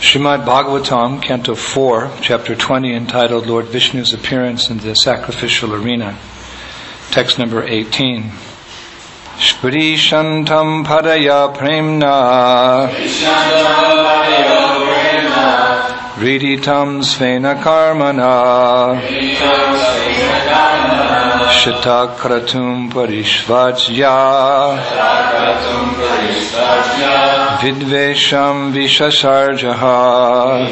Srimad Bhagavatam, Canto 4, Chapter 20, entitled Lord Vishnu's Appearance in the Sacrificial Arena. Text number 18. Shri Shantam Padaya Premna Riditam Svena Karmana Shita Kratum Parishvajya Vidvesham Vishasarjaha.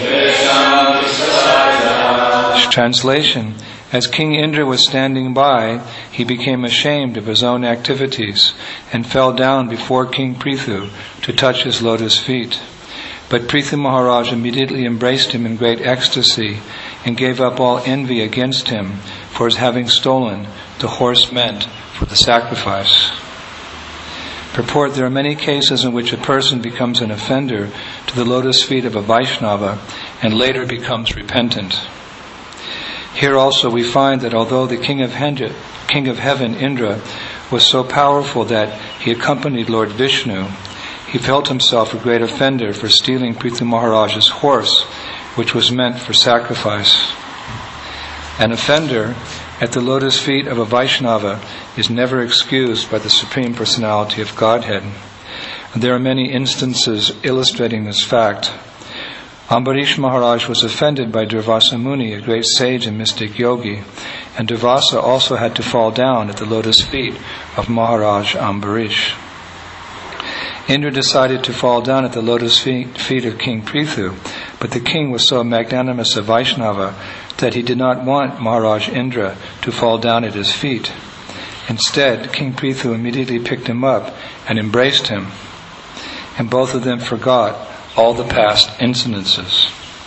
Translation. As King Indra was standing by, he became ashamed of his own activities and fell down before King Prithu to touch his lotus feet. But Prithu Maharaj immediately embraced him in great ecstasy and gave up all envy against him for his having stolen the horse meant for the sacrifice. Purport: there are many cases in which a person becomes an offender to the lotus feet of a Vaishnava and later becomes repentant. Here also we find that although the King of Heaven, Indra, was so powerful that he accompanied Lord Vishnu, he felt himself a great offender for stealing Prithu Maharaj's horse, which was meant for sacrifice. An offender at the lotus feet of a Vaishnava is never excused by the Supreme Personality of Godhead. And there are many instances illustrating this fact. Ambarish Maharaj was offended by Durvasa Muni, a great sage and mystic yogi, and Durvasa also had to fall down at the lotus feet of Maharaj Ambarish. Indra decided to fall down at the lotus feet of King Prithu, but the king was so magnanimous a Vaishnava that he did not want Maharaj Indra to fall down at his feet. Instead, King Prithu immediately picked him up and embraced him, and both of them forgot all the past incidences.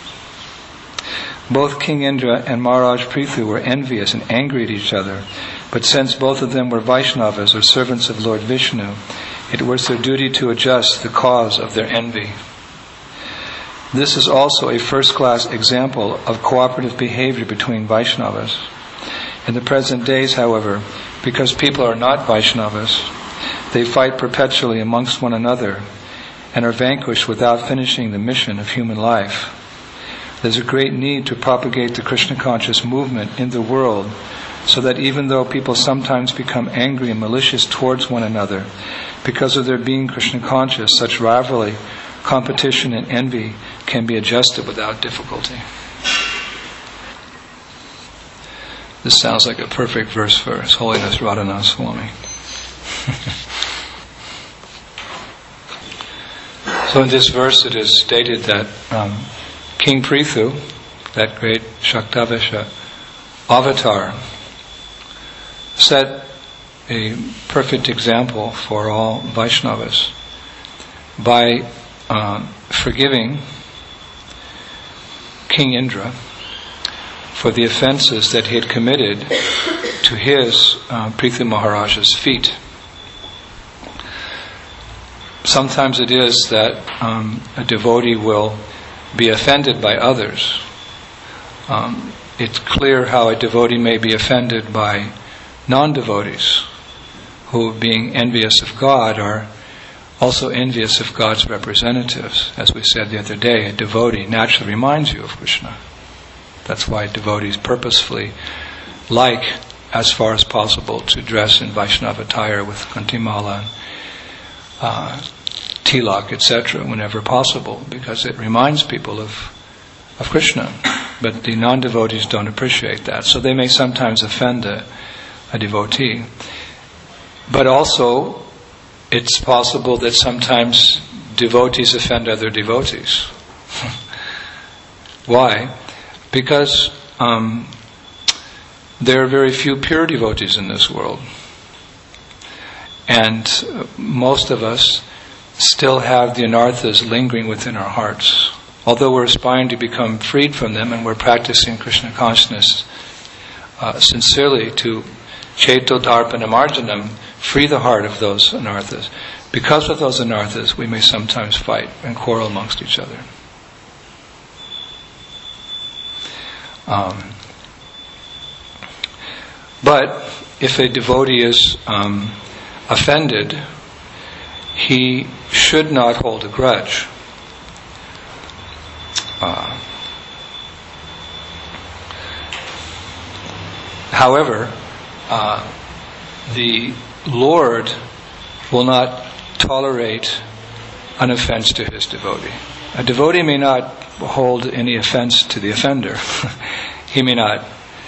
Both King Indra and Maharaj Prithu were envious and angry at each other, but since both of them were Vaishnavas or servants of Lord Vishnu, it was their duty to adjust the cause of their envy. This is also a first-class example of cooperative behavior between Vaishnavas. In the present days, however, because people are not Vaishnavas, they fight perpetually amongst one another and are vanquished without finishing the mission of human life. There's a great need to propagate the Krishna conscious movement in the world, so that even though people sometimes become angry and malicious towards one another, because of their being Krishna conscious, such rivalry, competition and envy can be adjusted without difficulty. This sounds like a perfect verse for His Holiness Radhanath Swami. So in this verse it is stated that King Prithu, that great Shaktavesha avatar, set a perfect example for all Vaishnavas by forgiving King Indra for the offenses that he had committed to his Prithu Maharaj's feet. Sometimes it is that a devotee will be offended by others. It's clear how a devotee may be offended by non-devotees who, being envious of God, are also envious of God's representatives. As we said the other day, a devotee naturally reminds you of Krishna. That's why devotees purposefully like, as far as possible, to dress in Vaishnava attire with kantimala, tilak, etc., whenever possible, because it reminds people of Krishna. But the non-devotees don't appreciate that, so they may sometimes offend a devotee. But also, it's possible that sometimes devotees offend other devotees. Why? Because there are very few pure devotees in this world. And most of us still have the anarthas lingering within our hearts. Although we're aspiring to become freed from them and we're practicing Krishna consciousness sincerely to Cheto Darpana Marjanam, free the heart of those anarthas. Because of those anarthas, we may sometimes fight and quarrel amongst each other. But if a devotee is offended, he should not hold a grudge. However, the Lord will not tolerate an offense to his devotee. A devotee may not hold any offense to the offender. He may not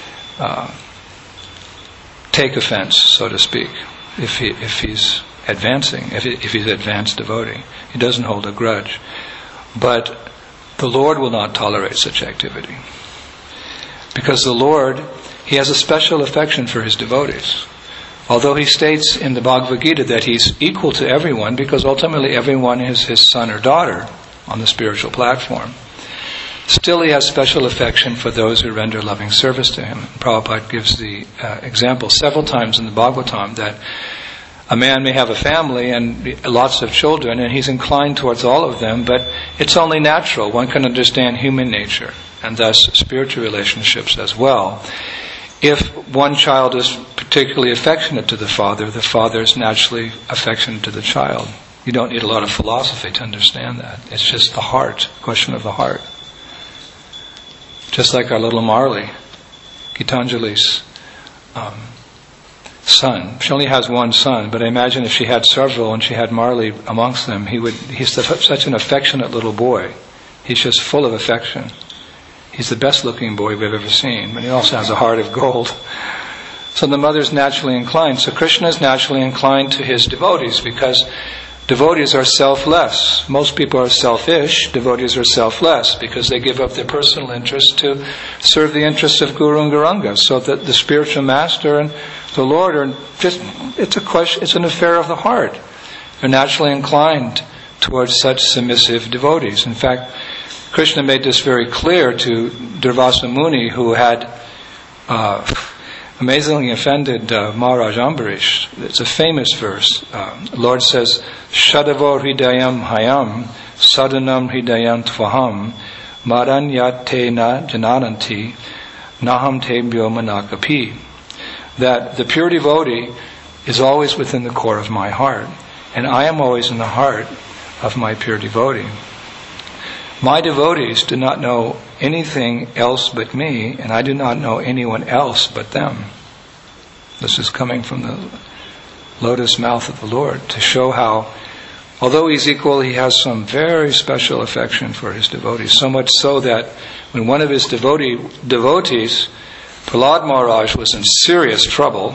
take offense, so to speak, if he's advancing, if he's advanced devotee. He doesn't hold a grudge. But the Lord will not tolerate such activity. Because the Lord, he has a special affection for his devotees. Although he states in the Bhagavad Gita that he's equal to everyone, because ultimately everyone is his son or daughter on the spiritual platform, still he has special affection for those who render loving service to him. Prabhupada gives the example several times in the Bhagavatam that a man may have a family and lots of children, and he's inclined towards all of them, but it's only natural. One can understand human nature, and thus spiritual relationships as well. If one child is particularly affectionate to the father is naturally affectionate to the child. You don't need a lot of philosophy to understand that. It's just the heart, question of the heart. Just like our little Marley, Gitanjali's son. She only has one son, but I imagine if she had several and she had Marley amongst them, he's such an affectionate little boy. He's just full of affection. He's the best looking boy we've ever seen, but he also has a heart of gold. So the mother's naturally inclined. So Krishna is naturally inclined to his devotees because devotees are selfless. Most people are selfish. Devotees are selfless because they give up their personal interest to serve the interests of Guru and Gauranga. So that the spiritual master and the Lord are just, it's an affair of the heart. They're naturally inclined towards such submissive devotees. In fact, Krishna made this very clear to Durvasa Muni, who had amazingly offended Maharaj Ambarish. It's a famous verse. The Lord says, Shadavo hridayam hayam sadanam hridayam tvaham maranyatena janananti naham tebhyo manakapi. That the pure devotee is always within the core of my heart, and I am always in the heart of my pure devotee. My devotees do not know anything else but me, and I do not know anyone else but them. This is coming from the lotus mouth of the Lord to show how, although he's equal, he has some very special affection for his devotees. So much so that when one of his devotees, Prahlad Maharaj, was in serious trouble,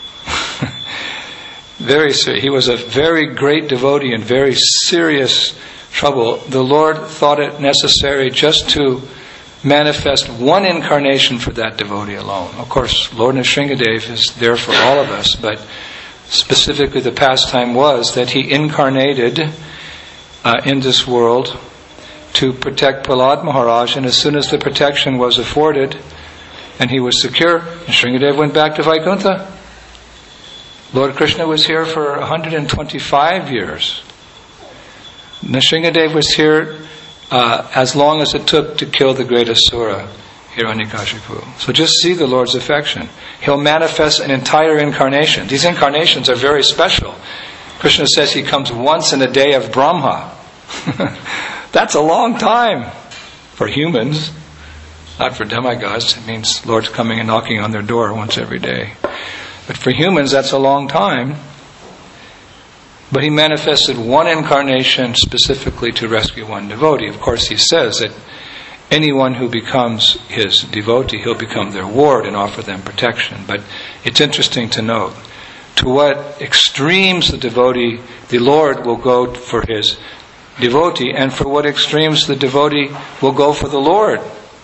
very serious, he was a very great devotee in very serious trouble, the Lord thought it necessary just to manifest one incarnation for that devotee alone. Of course, Lord Nrsingadev is there for all of us, but specifically the pastime was that he incarnated in this world to protect Prahlad Maharaj, and as soon as the protection was afforded and he was secure, Nrsingadev went back to Vaikuntha. Lord Krishna was here for 125 years. Nrsingadev was here as long as it took to kill the great Asura, Hiranyakashipu. So just see the Lord's affection. He'll manifest an entire incarnation. These incarnations are very special. Krishna says he comes once in a day of Brahma. That's a long time for humans, not for demigods. It means Lord's coming and knocking on their door once every day. But for humans, that's a long time. But he manifested one incarnation specifically to rescue one devotee. Of course, he says that anyone who becomes his devotee, he'll become their ward and offer them protection. But it's interesting to note to what extremes the Lord will go for his devotee, and for what extremes the devotee will go for the Lord.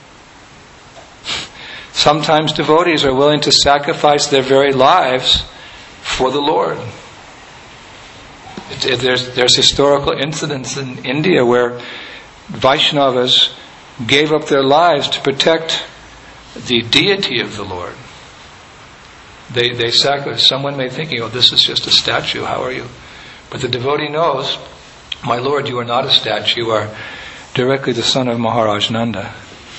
Sometimes devotees are willing to sacrifice their very lives for the Lord. There's historical incidents in India where Vaishnavas gave up their lives to protect the deity of the Lord. They sacrificed. Someone may think, this is just a statue, how are you? But the devotee knows, my Lord, you are not a statue, you are directly the son of Maharaj Nanda.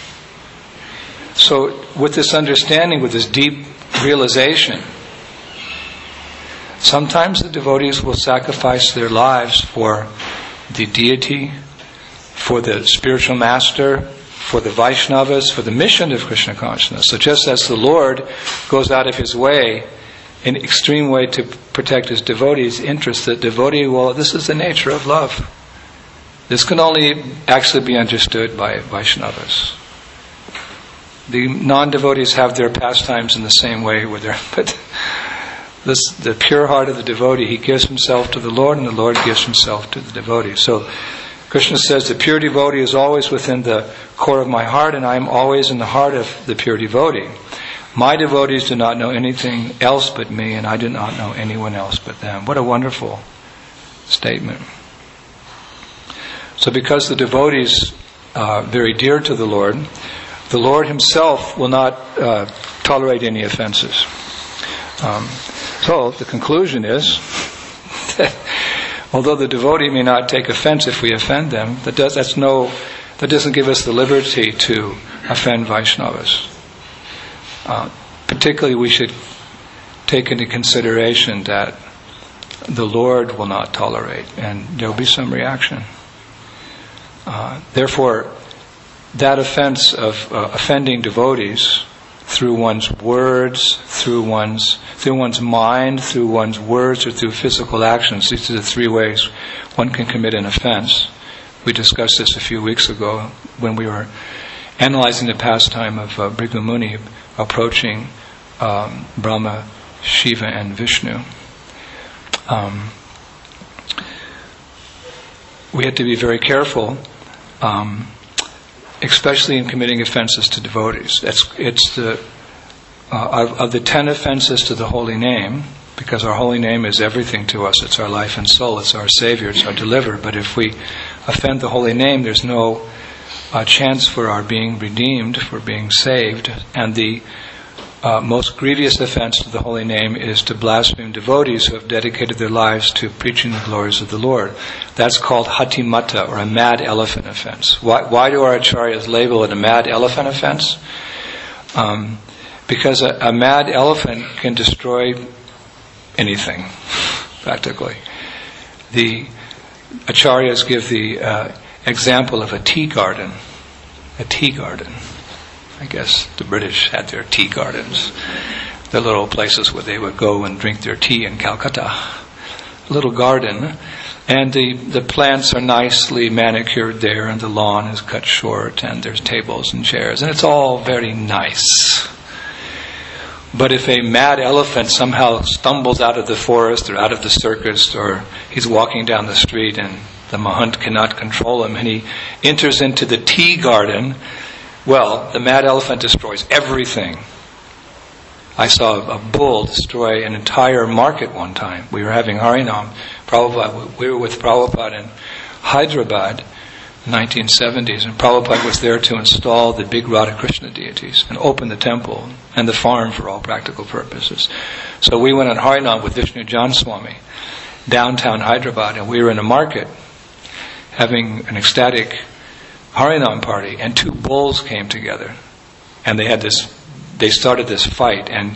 So with this understanding, with this deep realization, sometimes the devotees will sacrifice their lives for the deity, for the spiritual master, for the Vaishnavas, for the mission of Krishna consciousness. So just as the Lord goes out of his way, in extreme way, to protect his devotees' interests, the devotee, well, this is the nature of love. This can only actually be understood by Vaishnavas. The non-devotees have their pastimes in the same way, but the pure heart of the devotee, he gives himself to the Lord, and the Lord gives himself to the devotee. So Krishna says, the pure devotee is always within the core of my heart, and I am always in the heart of the pure devotee. My devotees do not know anything else but me, and I do not know anyone else but them. What a wonderful statement. So because the devotees are very dear to the Lord himself will not tolerate any offenses. So the conclusion is that although the devotee may not take offense if we offend them, that doesn't give us the liberty to offend Vaishnavas. Particularly, we should take into consideration that the Lord will not tolerate, and there will be some reaction. Therefore, that offense of offending devotees through one's words, through one's mind, through one's words, or through physical actions, these are the three ways one can commit an offense. We discussed this a few weeks ago when we were analyzing the pastime of Bhrigu Muni approaching Brahma, Shiva, and Vishnu. We have to be very careful, especially in committing offenses to devotees. It's of the 10 offenses to the holy name, because our holy name is everything to us. It's our life and soul. It's our Savior. It's our deliverer. But if we offend the holy name, there's no chance for our being redeemed, for being saved. And the most grievous offense to the holy name is to blaspheme devotees who have dedicated their lives to preaching the glories of the Lord. That's called hatimata, or a mad elephant offense. Why do our acharyas label it a mad elephant offense? Because a mad elephant can destroy anything, practically. The acharyas give the example of a tea garden. A tea garden. I guess the British had their tea gardens. The little places where they would go and drink their tea in Calcutta. A little garden. And the plants are nicely manicured there, and the lawn is cut short, and there's tables and chairs, and it's all very nice. But if a mad elephant somehow stumbles out of the forest or out of the circus, or he's walking down the street and the mahant cannot control him, and he enters into the tea garden, well, the mad elephant destroys everything. I saw a bull destroy an entire market one time. We were having Harinam. We were with Prabhupada in Hyderabad, 1970s, and Prabhupada was there to install the big Radha Krishna deities and open the temple and the farm for all practical purposes. So we went on Harinam with Vishnu Jan Swami, downtown Hyderabad, and we were in a market having an ecstatic Harinam party, and two bulls came together, and they started this fight, and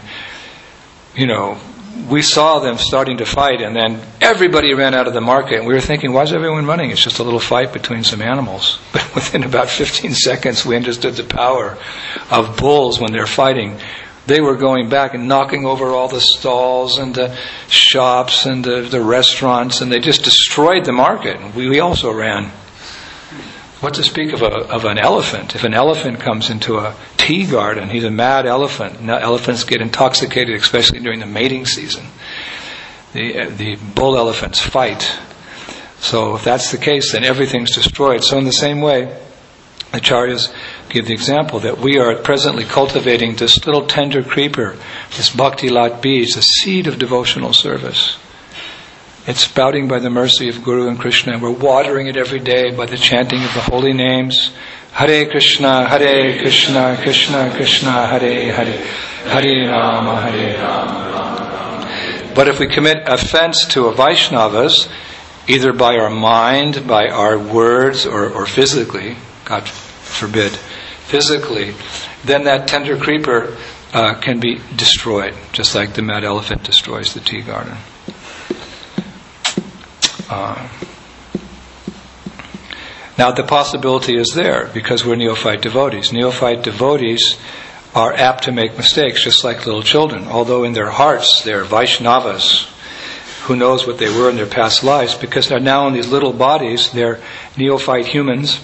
we saw them starting to fight, and then everybody ran out of the market, and we were thinking, why is everyone running? It's just a little fight between some animals. But within about 15 seconds, we understood the power of bulls when they're fighting. They were going back and knocking over all the stalls and the shops and the restaurants, and they just destroyed the market. We also ran. What to speak of an elephant? If an elephant comes into a tea garden, he's a mad elephant. Now, elephants get intoxicated, especially during the mating season. The bull elephants fight. So if that's the case, then everything's destroyed. So in the same way, acharyas give the example that we are presently cultivating this little tender creeper, this bhakti lat bij, the seed of devotional service. It's sprouting by the mercy of Guru and Krishna, and we're watering it every day by the chanting of the holy names. Hare Krishna, Krishna Krishna, Hare Hare, Hare Rama, Hare Rama. But if we commit offense to a Vaishnavas, either by our mind, by our words, or physically, God forbid, physically, then that tender creeper can be destroyed, just like the mad elephant destroys the tea garden. Now the possibility is there because we're neophyte devotees. Neophyte devotees are apt to make mistakes just like little children, although in their hearts they're Vaishnavas. Who knows what they were in their past lives, because they're now in these little bodies, they're neophyte humans.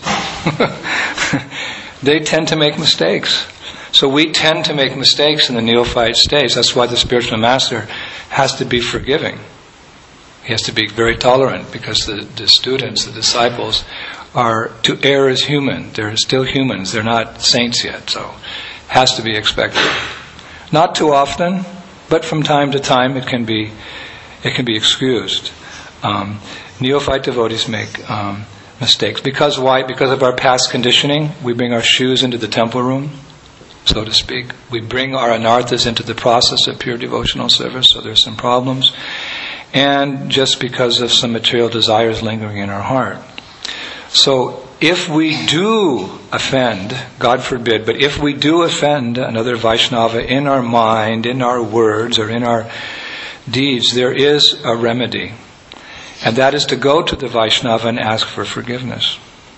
They tend to make mistakes. So we tend to make mistakes in the neophyte stage. That's why the spiritual master has to be forgiving. He has to be very tolerant, because the students, the disciples, are to err as human. They're still humans. They're not saints yet. So has to be expected. Not too often, but from time to time it can be excused. Neophyte devotees make mistakes. Because why? Because of our past conditioning. We bring our shoes into the temple room, so to speak. We bring our anarthas into the process of pure devotional service, so there's some problems. And just because of some material desires lingering in our heart. So if we do offend, God forbid, but if we do offend another Vaishnava in our mind, in our words, or in our deeds, there is a remedy. And that is to go to the Vaishnava and ask for forgiveness.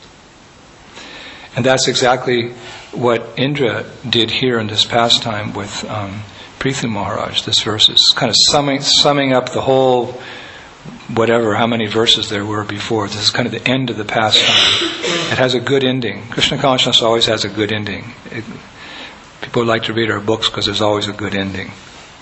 And that's exactly what Indra did here in this pastime with Prithu Maharaj. This verse is kind of summing up the whole, whatever, how many verses there were before. This is kind of the end of the pastime. It has a good ending. Krishna consciousness always has a good ending. People like to read our books because there's always a good ending.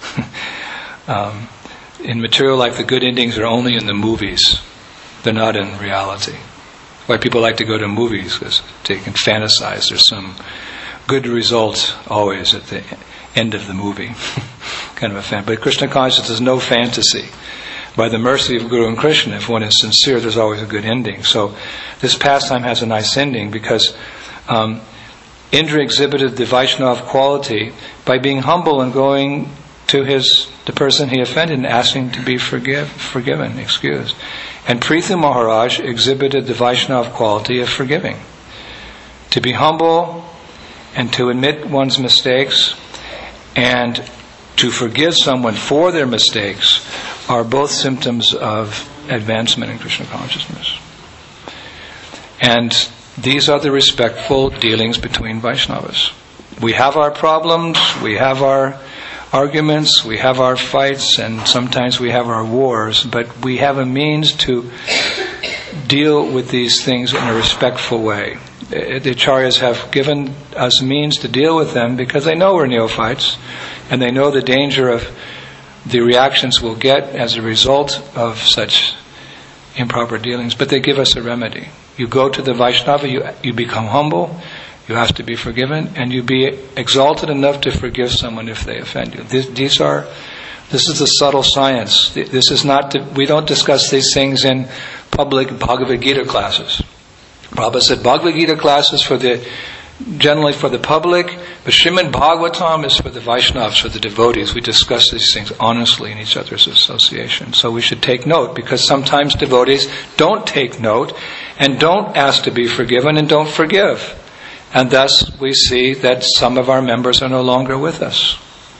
In material life, the good endings are only in the movies. They're not in reality. Why people like to go to movies, because they can fantasize. There's some good result always at the end of the movie. Kind of a fan. But Krishna consciousness is no fantasy. By the mercy of Guru and Krishna, if one is sincere, there's always a good ending. So this pastime has a nice ending because Indra exhibited the Vaishnava quality by being humble and going to the person he offended and asking to be forgiven, excused. And Prithu Maharaj exhibited the Vaishnava quality of forgiving. To be humble and to admit one's mistakes and to forgive someone for their mistakes are both symptoms of advancement in Krishna consciousness. And these are the respectful dealings between Vaishnavas. We have our problems, we have our arguments, we have our fights, and sometimes we have our wars, but we have a means to deal with these things in a respectful way. The Acharyas have given us means to deal with them because they know we're neophytes, and they know the danger of the reactions we'll get as a result of such improper dealings, but they give us a remedy. You go to the Vaishnava, you become humble, you ask to be forgiven, and you be exalted enough to forgive someone if they offend you. This is the subtle science. This is not. We don't discuss these things in public Bhagavad Gita classes. Prabhupada said Bhagavad Gita classes generally for the public, but Srimad Bhagavatam is for the Vaishnavas, for the devotees. We discuss these things honestly in each other's association. So we should take note, because sometimes devotees don't take note and don't ask to be forgiven and don't forgive. And thus we see that some of our members are no longer with us.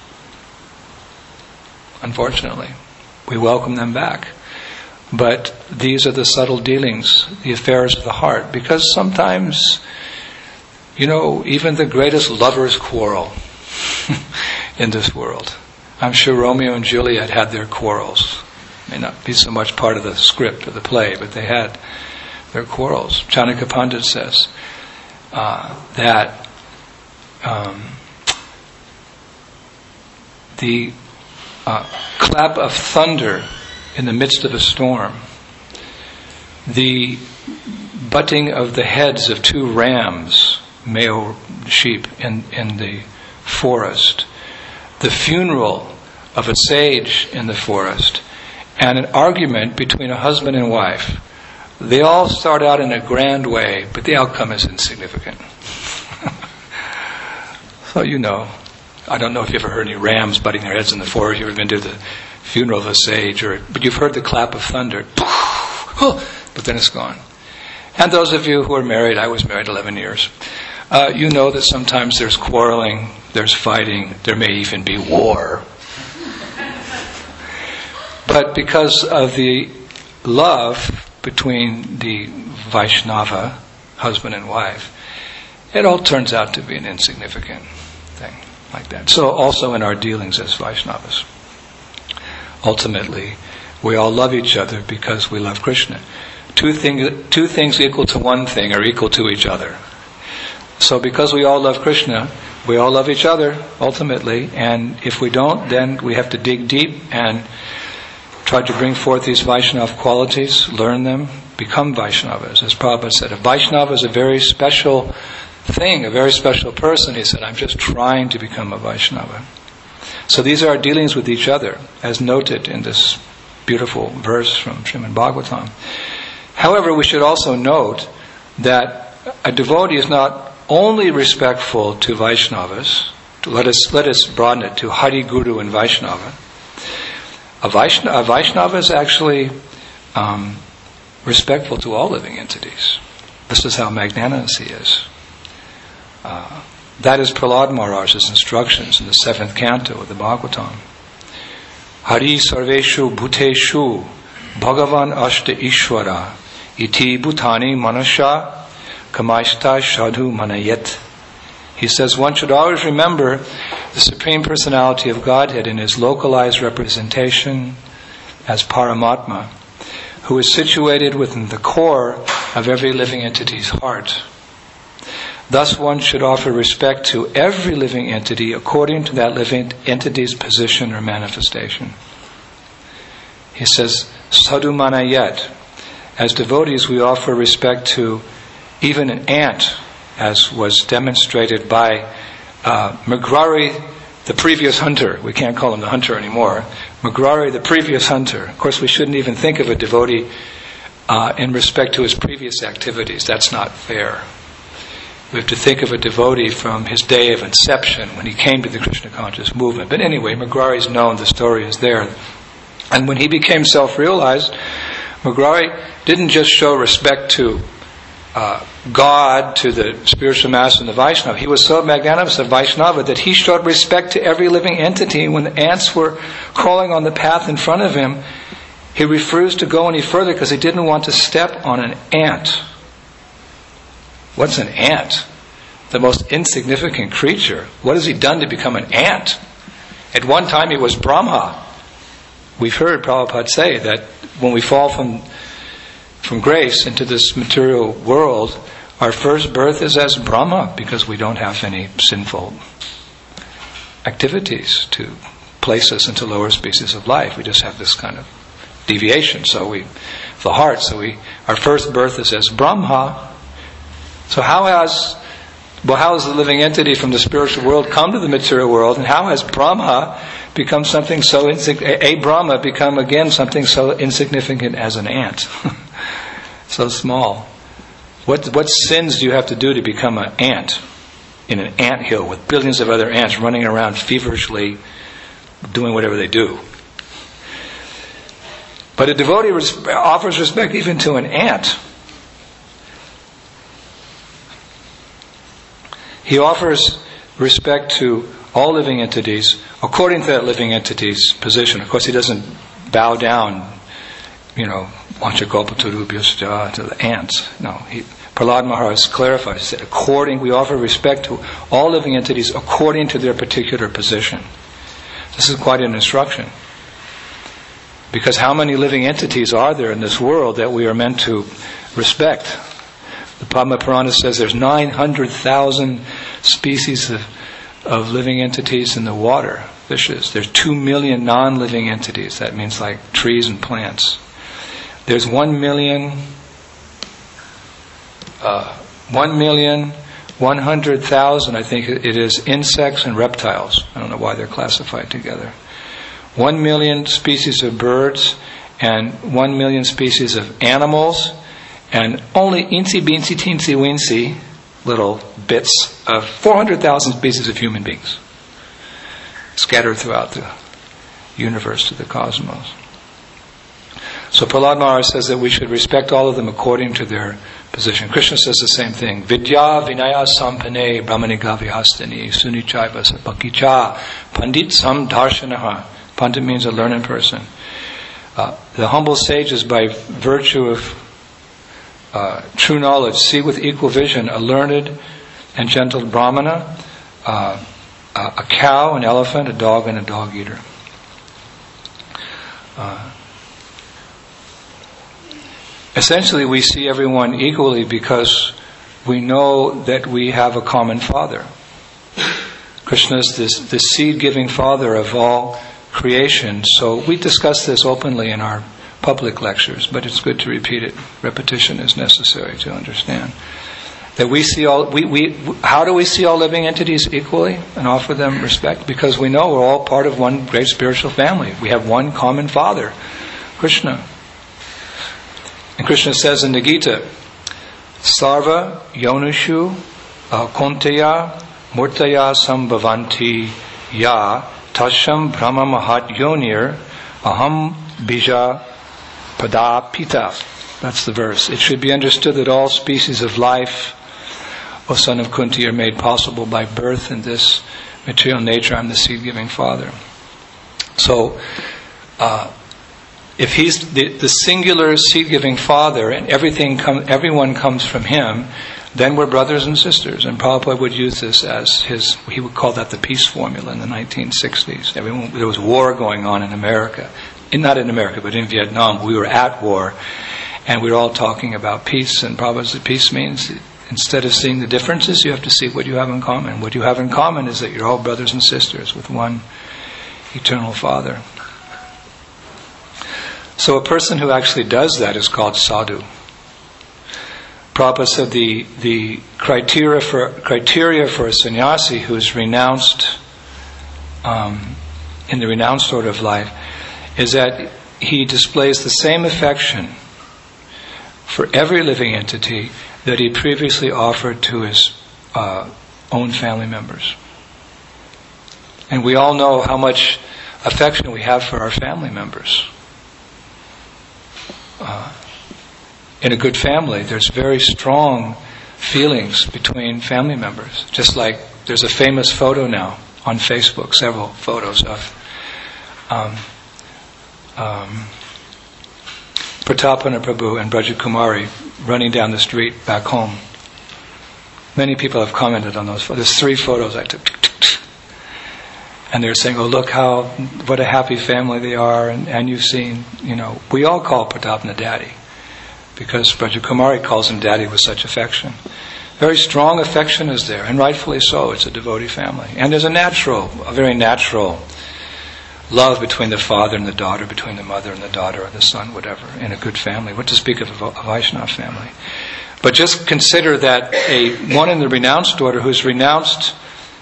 Unfortunately. We welcome them back. But these are the subtle dealings, the affairs of the heart. Because sometimes, even the greatest lovers quarrel in this world. I'm sure Romeo and Juliet had their quarrels. May not be so much part of the script of the play, but they had their quarrels. Chanakya Pandit says that the clap of thunder in the midst of a storm, the butting of the heads of two rams, male sheep in the forest, the funeral of a sage in the forest, and an argument between a husband and wife, they all start out in a grand way, but the outcome is insignificant. So I don't know if you've ever heard any rams butting their heads in the forest. You've ever been to the funeral of a sage, but you've heard the clap of thunder. But then it's gone. And those of you who are married, I was married 11 years, you know that sometimes there's quarreling, there's fighting, there may even be war. But because of the love between the Vaishnava husband and wife, it all turns out to be an insignificant thing like that. So also in our dealings as Vaishnavas. Ultimately, we all love each other because we love Krishna. Two things equal to one thing are equal to each other. So because we all love Krishna, we all love each other, ultimately, and if we don't, then we have to dig deep and try to bring forth these Vaishnava qualities, learn them, become Vaishnavas. As Prabhupada said, a Vaishnava is a very special thing, a very special person. He said, I'm just trying to become a Vaishnava. So these are our dealings with each other, as noted in this beautiful verse from Srimad Bhagavatam. However, we should also note that a devotee is not only respectful to Vaishnavas. Let us broaden it to Hari, Guru, and Vaishnava. A Vaishnava is actually respectful to all living entities. This is how magnanimous he is. That is Prahlad Maharaj's instructions in the 7th canto of the Bhagavatam. Hari sarveshu bhuteshu bhagavan ashta ishvara iti bhutani manasya kamaishta shadhu manayet. He says one should always remember the Supreme Personality of Godhead in His localized representation as Paramatma, who is situated within the core of every living entity's heart. Thus one should offer respect to every living entity according to that living entity's position or manifestation. He says, sadhu manayet. As devotees we offer respect to even an ant, as was demonstrated by Magrari, the previous hunter. We can't call him the hunter anymore. Magrari, the previous hunter. Of course, we shouldn't even think of a devotee in respect to his previous activities. That's not fair. We have to think of a devotee from his day of inception, when he came to the Krishna conscious movement. But anyway, Magrari is known, the story is there. And when he became self-realized, Magrari didn't just show respect to God, to the spiritual master and the Vaishnava. He was so magnanimous of Vaishnava that he showed respect to every living entity. When the ants were crawling on the path in front of him, he refused to go any further because he didn't want to step on an ant. What's an ant? The most insignificant creature. What has he done to become an ant? At one time he was Brahma. We've heard Prabhupada say that when we fall from grace into this material world, our first birth is as Brahma, because we don't have any sinful activities to place us into lower species of life. We just have this kind of deviation. Our first birth is as Brahma. So how has the living entity from the spiritual world come to the material world, and how has Brahma become something so Brahma become again something so insignificant as an ant? So small. What sins do you have to do to become an ant in an anthill with billions of other ants running around feverishly doing whatever they do? But a devotee offers respect even to an ant. He offers respect to all living entities according to that living entity's position. Of course, he doesn't bow down, Vanchakalpatarubhyascha to the ants. No, Prahlad Maharaj clarifies that we offer respect to all living entities according to their particular position. This is quite an instruction. Because how many living entities are there in this world that we are meant to respect? The Padma Purana says there's 900,000 species of living entities in the water, fishes. There's 2 million non-living entities. That means like trees and plants. There's 1,100,000, I think it is, insects and reptiles. I don't know why they're classified together. 1 million species of birds and 1 million species of animals, and only teensy weensy little bits of 400,000 species of human beings scattered throughout the universe, to the cosmos. So Prahlad Maharaj says that we should respect all of them according to their position. Krishna says the same thing. Vidya vinaya sampane brahmaniga vihastani sunichaiva sapakicha pandit sam darshanaha. Pandit means a learned person. The humble sages, by virtue of true knowledge, see with equal vision a learned and gentle brahmana, a cow, an elephant, a dog, and a dog-eater. Essentially, we see everyone equally because we know that we have a common father. Krishna is the seed-giving father of all creation. So we discuss this openly in our public lectures, but it's good to repeat it. Repetition is necessary to understand. That we see all, how do we see all living entities equally and offer them respect? Because we know we're all part of one great spiritual family. We have one common father, Krishna. And Krishna says in the Gita, Sarva yonushu konteya murtaya sambhavanti ya tasham brahma mahat yonir aham bija padapita. That's the verse. It should be understood that all species of life, O son of Kunti, are made possible by birth in this material nature. I'm the seed-giving father. So, if he's the singular seed-giving father and everyone comes from him, then we're brothers and sisters. And Prabhupada would use this as he would call that the peace formula in the 1960s. There was war going on in America. Not in America, but in Vietnam. We were at war. And we were all talking about peace. And Prabhupada said peace means, instead of seeing the differences, you have to see what you have in common. What you have in common is that you're all brothers and sisters with one eternal Father. So a person who actually does that is called sadhu. Prabhupada said the criteria for a sannyasi who's renounced in the renounced order of life is that he displays the same affection for every living entity that he previously offered to his own family members. And we all know how much affection we have for our family members. In a good family, there's very strong feelings between family members. Just like there's a famous photo now on Facebook, several photos of Pratapana Prabhu and Braja Kumari running down the street back home. Many people have commented on those photos. There's 3 photos I took. And they're saying, oh, look what a happy family they are. And you've seen, we all call Pratapana Daddy. Because Braja Kumari calls him Daddy with such affection. Very strong affection is there, and rightfully so. It's a devotee family. And there's a very natural love between the father and the daughter, between the mother and the daughter, or the son, whatever, in a good family. What to speak of a Vaishnava family? But just consider that one in the renounced order who's renounced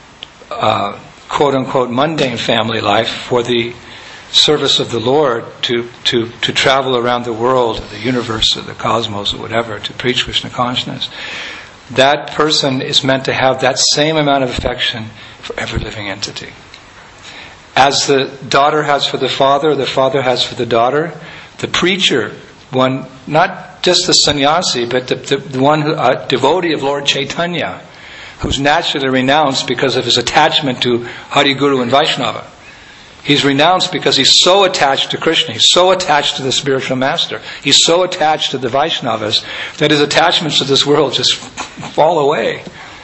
quote-unquote mundane family life for the service of the Lord to travel around the world, the universe, or the cosmos, or whatever, to preach Krishna consciousness. That person is meant to have that same amount of affection for every living entity. As the daughter has for the father has for the daughter, the preacher, one, not just the sannyasi, but the one who, a devotee of Lord Chaitanya, who's naturally renounced because of his attachment to Hari Guru and Vaishnava. He's renounced because he's so attached to Krishna, he's so attached to the spiritual master, he's so attached to the Vaishnavas that his attachments to this world just fall away.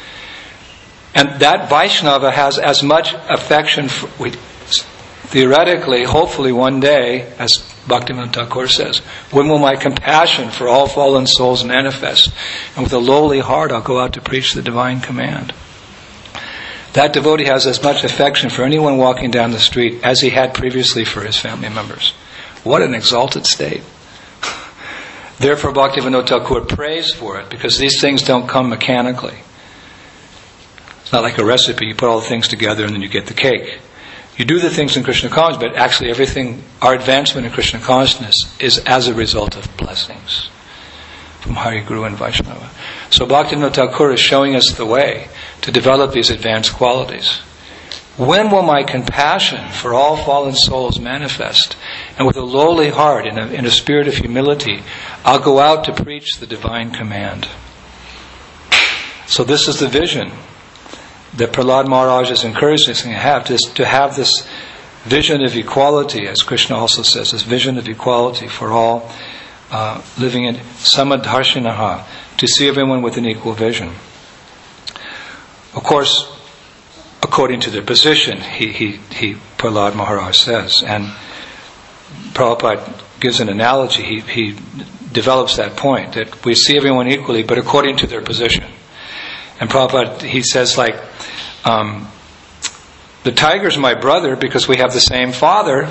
And that Vaishnava has as much affection for, theoretically, hopefully one day, as Bhaktivinoda Thakur says, when will my compassion for all fallen souls manifest? And with a lowly heart I'll go out to preach the divine command. That devotee has as much affection for anyone walking down the street as he had previously for his family members. What an exalted state. Therefore Bhaktivinoda Thakur prays for it, because these things don't come mechanically. It's not like a recipe, you put all the things together and then you get the cake. You do the things in Krishna consciousness, but actually everything, our advancement in Krishna consciousness is as a result of blessings from Hari Guru and Vaishnava. So Bhaktivinoda Thakur is showing us the way to develop these advanced qualities. When will my compassion for all fallen souls manifest? And with a lowly heart, in a spirit of humility, I'll go out to preach the divine command. So this is the vision that Prahlad Maharaj is encouraging us to have this vision of equality, as Krishna also says, this vision of equality for all living in samadharshinaha, to see everyone with an equal vision. Of course, according to their position, he Prahlad Maharaj says, and Prabhupada gives an analogy. He develops that point, that we see everyone equally, but according to their position. And Prabhupada, he says, like, the tiger's my brother because we have the same father,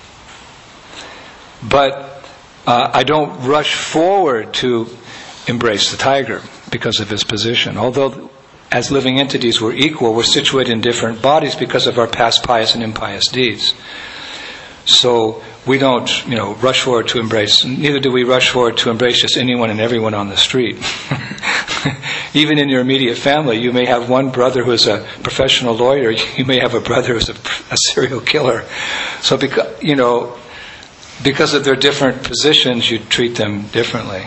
but I don't rush forward to embrace the tiger because of his position. Although as living entities we're equal, we're situated in different bodies because of our past pious and impious deeds. So we don't, rush forward to embrace, neither do we rush forward to embrace just anyone and everyone on the street. Even in your immediate family, you may have one brother who is a professional lawyer, you may have a brother who's a serial killer. So because of their different positions, you treat them differently.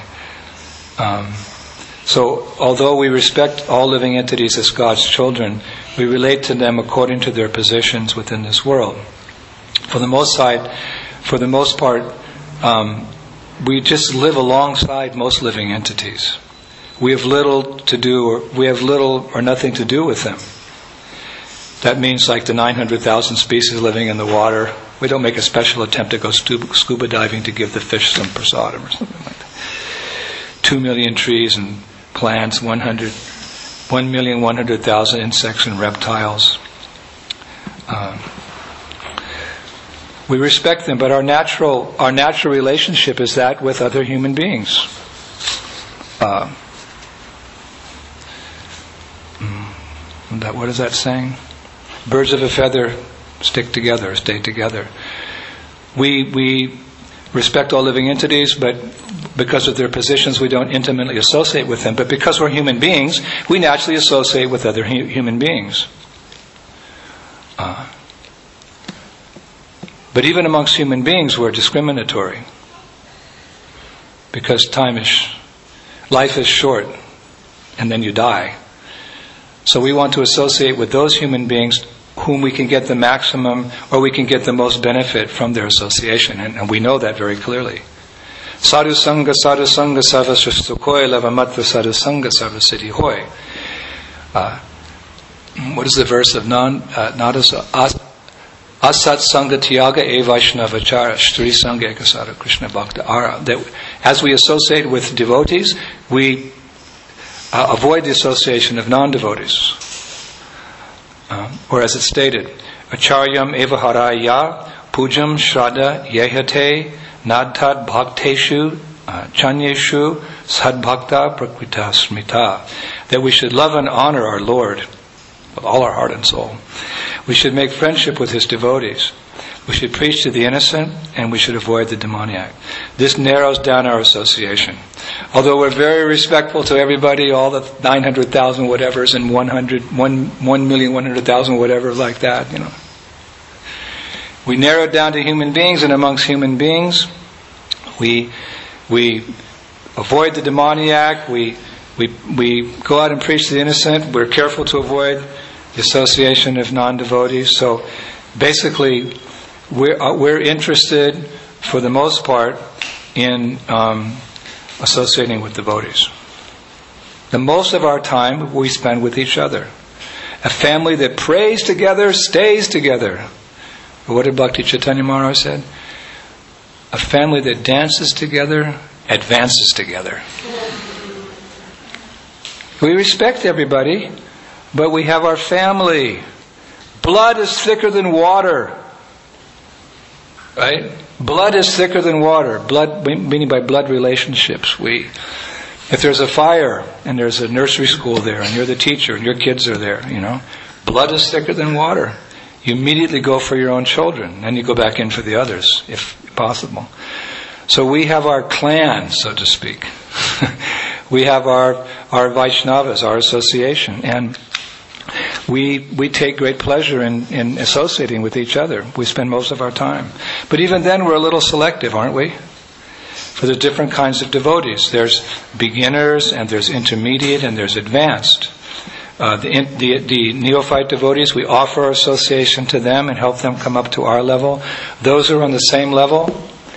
So although we respect all living entities as God's children, we relate to them according to their positions within this world. For the most part, we just live alongside most living entities. We have little or nothing to do with them. That means like the 900,000 species living in the water, we don't make a special attempt to go scuba diving to give the fish some prasadam or something like that. 2 million trees and plants, 1,100,000 insects and reptiles. We respect them, but our natural relationship is that with other human beings. What is that saying? Birds of a feather stick together, stay together. We respect all living entities, but because of their positions, we don't intimately associate with them. But because we're human beings, we naturally associate with other human beings. But even amongst human beings, we're discriminatory. Because life is short, and then you die. So we want to associate with those human beings whom we can get the maximum, or we can get the most benefit from their association. And we know that very clearly. Sadhu Sangha Sarva Shristokoi Lavamatta Sadhu Sangha Sarva Siddhi Hoy. What is the verse of Asat Sangha Tyaga E Vaishnavachara Sri Sangha Ekasara Krishna Bhakta Ara. That as we associate with devotees, we avoid the association of non-devotees. Or as it's stated, Acharyam evaharaya pujam shraddha yehate nadtad bhakteshu chanyeshu sadbhakta prakrita smita. That we should love and honor our Lord with all our heart and soul. We should make friendship with His devotees. We should preach to the innocent, and we should avoid the demoniac. This narrows down our association. Although we're very respectful to everybody, all the 900,000 whatevers and 1,100,000 whatever like that, We narrow it down to human beings, and amongst human beings, we avoid the demoniac, we go out and preach to the innocent, we're careful to avoid the association of non-devotees. So basically, we're interested, for the most part, in associating with devotees. The most of our time we spend with each other. A family that prays together stays together. What did Bhakti Chaitanya Maharaj said? A family that dances together advances together. We respect everybody, but we have our family. Blood is thicker than water. Right? Blood is thicker than water. Blood, meaning by blood relationships. If there's a fire and there's a nursery school there and you're the teacher and your kids are there, blood is thicker than water. You immediately go for your own children, and you go back in for the others, if possible. So we have our clan, so to speak. We have our Vaishnavas, our association, and we take great pleasure in associating with each other. We spend most of our time. But even then we're a little selective, aren't we? For the different kinds of devotees. There's beginners, and there's intermediate, and there's advanced. The neophyte devotees, we offer our association to them and help them come up to our level. Those who are on the same level,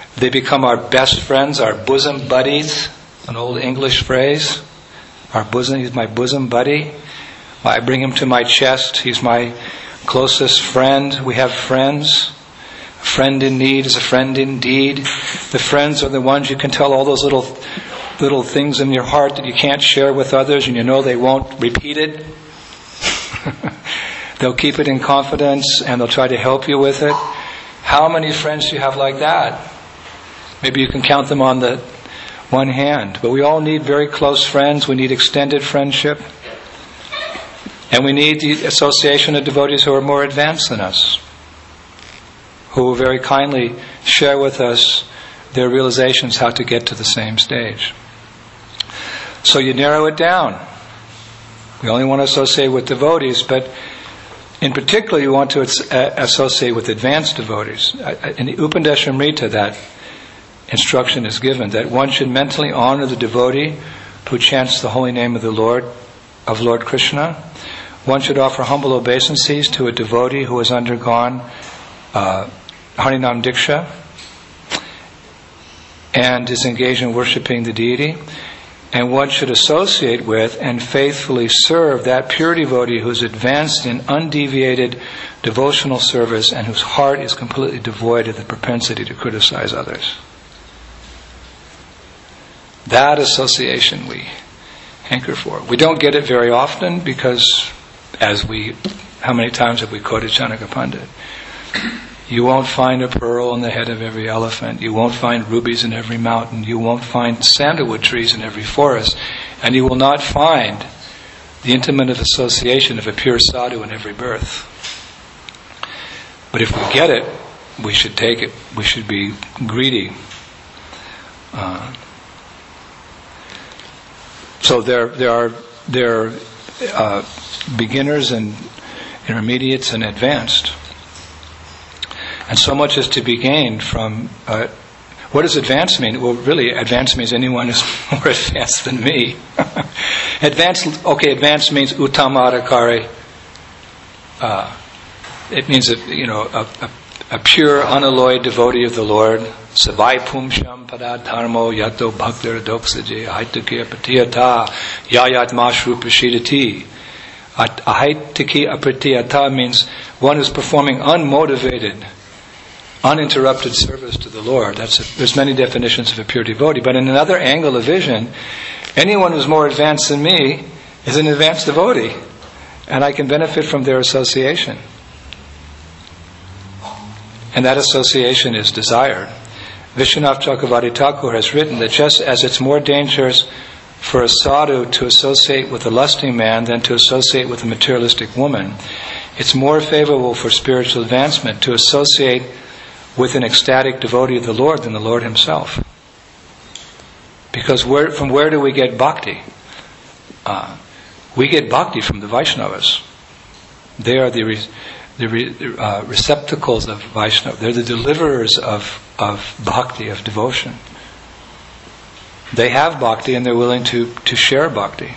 They become our best friends, our bosom buddies, an old English phrase. He's my bosom buddy. I bring him to my chest. He's my closest friend. We have friends. A friend in need is a friend indeed. The friends are the ones you can tell all those little things in your heart that you can't share with others, and you know they won't repeat it. They'll keep it in confidence, and they'll try to help you with it. How many friends do you have like that? Maybe you can count them on the one hand. But we all need very close friends. We need extended friendship. And we need the association of devotees who are more advanced than us, who will very kindly share with us their realizations how to get to the same stage. So you narrow it down. We only want to associate with devotees, but in particular you want to associate with advanced devotees. In the Upanadeshamrita, that instruction is given, that one should mentally honor the devotee who chants the holy name of the Lord Krishna. One should offer humble obeisances to a devotee who has undergone Harinam Diksha and is engaged in worshipping the deity. And one should associate with and faithfully serve that pure devotee who is advanced in undeviated devotional service and whose heart is completely devoid of the propensity to criticize others. That association we hanker for. We don't get it very often because, how many times have we quoted Chanaka Pandit? You won't find a pearl in the head of every elephant. You won't find rubies in every mountain. You won't find sandalwood trees in every forest. And you will not find the intimate association of a pure sadhu in every birth. But if we get it, we should take it. We should be greedy. So there are beginners and intermediates and advanced. And so much is to be gained from... what does advanced mean? Well, really, advanced means anyone who's more advanced than me. Advanced means uttamadhikari. It means that, a pure, unalloyed devotee of the Lord. Savai pumsham paradharmo yato bhaktir doksaji ahaitakya pratiyata yayat mashrupashidati. Ahaitakya apratiyata means one who's performing unmotivated, uninterrupted service to the Lord. There's many definitions of a pure devotee. But in another angle of vision, anyone who's more advanced than me is an advanced devotee. And I can benefit from their association. And that association is desired. Vishwanath Chakravarti Thakur has written that just as it's more dangerous for a sadhu to associate with a lusting man than to associate with a materialistic woman, it's more favorable for spiritual advancement to associate with an ecstatic devotee of the Lord than the Lord Himself. Because from where do we get bhakti? We get bhakti from the Vaishnavas. They are the receptacles of Vaishnava. They're the deliverers of bhakti, of devotion. They have bhakti and they're willing to share bhakti.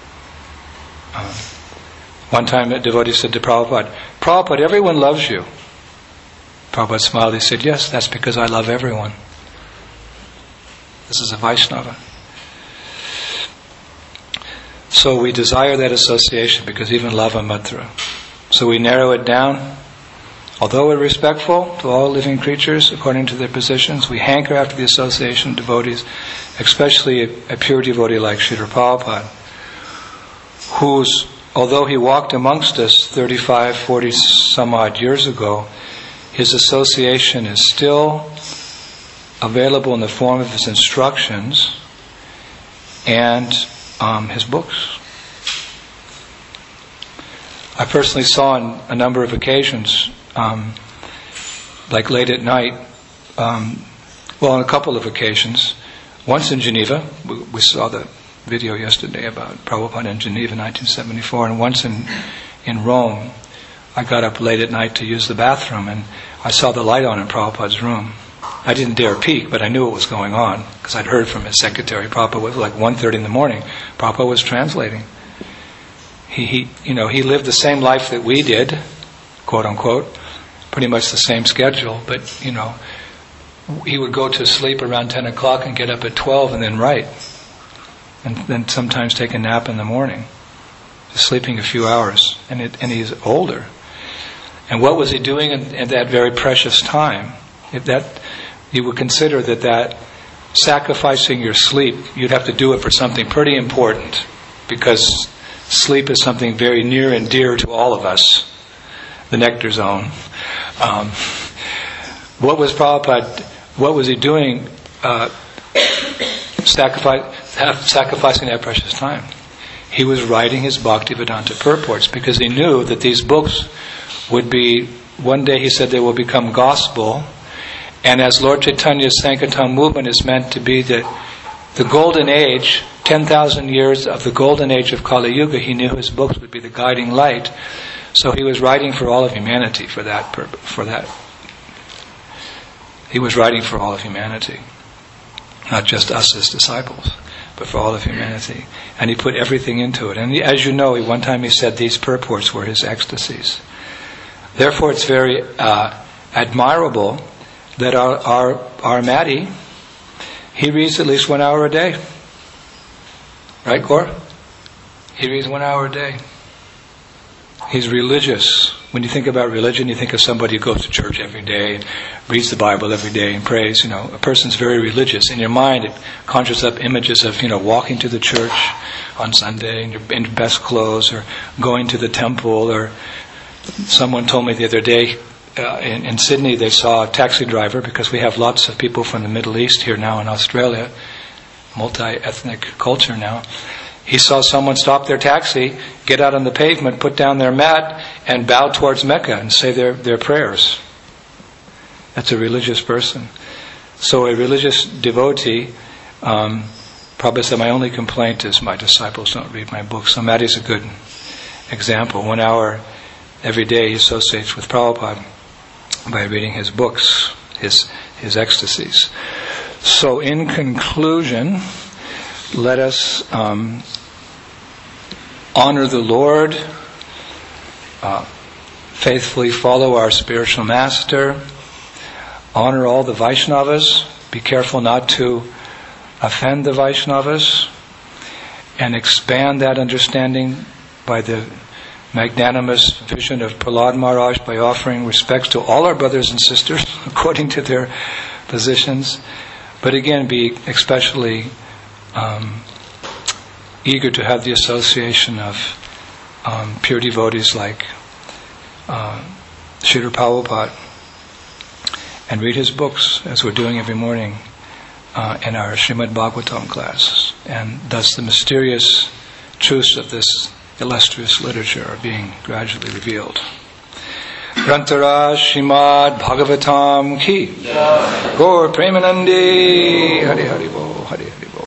One time a devotee said to Prabhupada, everyone loves you. Prabhupada smiled. He said, yes, that's because I love everyone. This is a Vaishnava. So we desire that association because even lava matra. So we narrow it down. Although we're respectful to all living creatures according to their positions, we hanker after the association of devotees, especially a pure devotee like Srila Prabhupada, who's, although he walked amongst us 35, 40 some odd years ago, his association is still available in the form of his instructions and his books. I personally saw on a number of occasions, like late at night, on a couple of occasions. Once in Geneva, we saw the video yesterday about Prabhupada in Geneva in 1974, and once in Rome, I got up late at night to use the bathroom, and I saw the light on in Prabhupada's room. I didn't dare peek, but I knew what was going on, because I'd heard from his secretary. Prabhupada was like 1:30 in the morning. Prabhupada was translating. He lived the same life that we did, quote unquote, pretty much the same schedule, but he would go to sleep around 10 o'clock and get up at 12 and then write. And then sometimes take a nap in the morning. Just sleeping a few hours. And he's older. And what was he doing in that very precious time? If that, you would consider that sacrificing your sleep, you'd have to do it for something pretty important. Because sleep is something very near and dear to all of us. The nectar zone. What was Prabhupada, what was he doing sacrificing that precious time? He was writing his Bhaktivedanta purports because he knew that these books would be, one day he said they will become gospel, and as Lord Chaitanya's Sankirtan movement is meant to be the golden age, 10,000 years of the golden age of Kali Yuga, he knew his books would be the guiding light. So he was writing for all of humanity for that purpose. He was writing for all of humanity. Not just us as disciples, but for all of humanity. And he put everything into it. And as you know, one time he said these purports were his ecstasies. Therefore it's very admirable that our Matty, he reads at least 1 hour a day. Right, Gaur? He reads 1 hour a day. He's religious. When you think about religion, you think of somebody who goes to church every day, and reads the Bible every day and prays. A person's very religious. In your mind, it conjures up images of, walking to the church on Sunday in your best clothes, or going to the temple. Or someone told me the other day in Sydney they saw a taxi driver, because we have lots of people from the Middle East here now in Australia, multi-ethnic culture now. He saw someone stop their taxi, get out on the pavement, put down their mat, and bow towards Mecca and say their prayers. That's a religious person. So a religious devotee, Prabhupada said, my only complaint is my disciples don't read my books. So Matty's a good example. 1 hour every day he associates with Prabhupada by reading his books, his ecstasies. So in conclusion, let us honor the Lord, faithfully follow our spiritual master, honor all the Vaishnavas, be careful not to offend the Vaishnavas, and expand that understanding by the magnanimous vision of Prahlad Maharaj by offering respects to all our brothers and sisters according to their positions. But again, be especially eager to have the association of pure devotees like Srila Prabhupada, and read his books as we're doing every morning in our Srimad Bhagavatam class. And thus the mysterious truths of this illustrious literature are being gradually revealed. Grantara Srimad Bhagavatam ki Gaur Premanandi Hari Hari Bo Hari Hari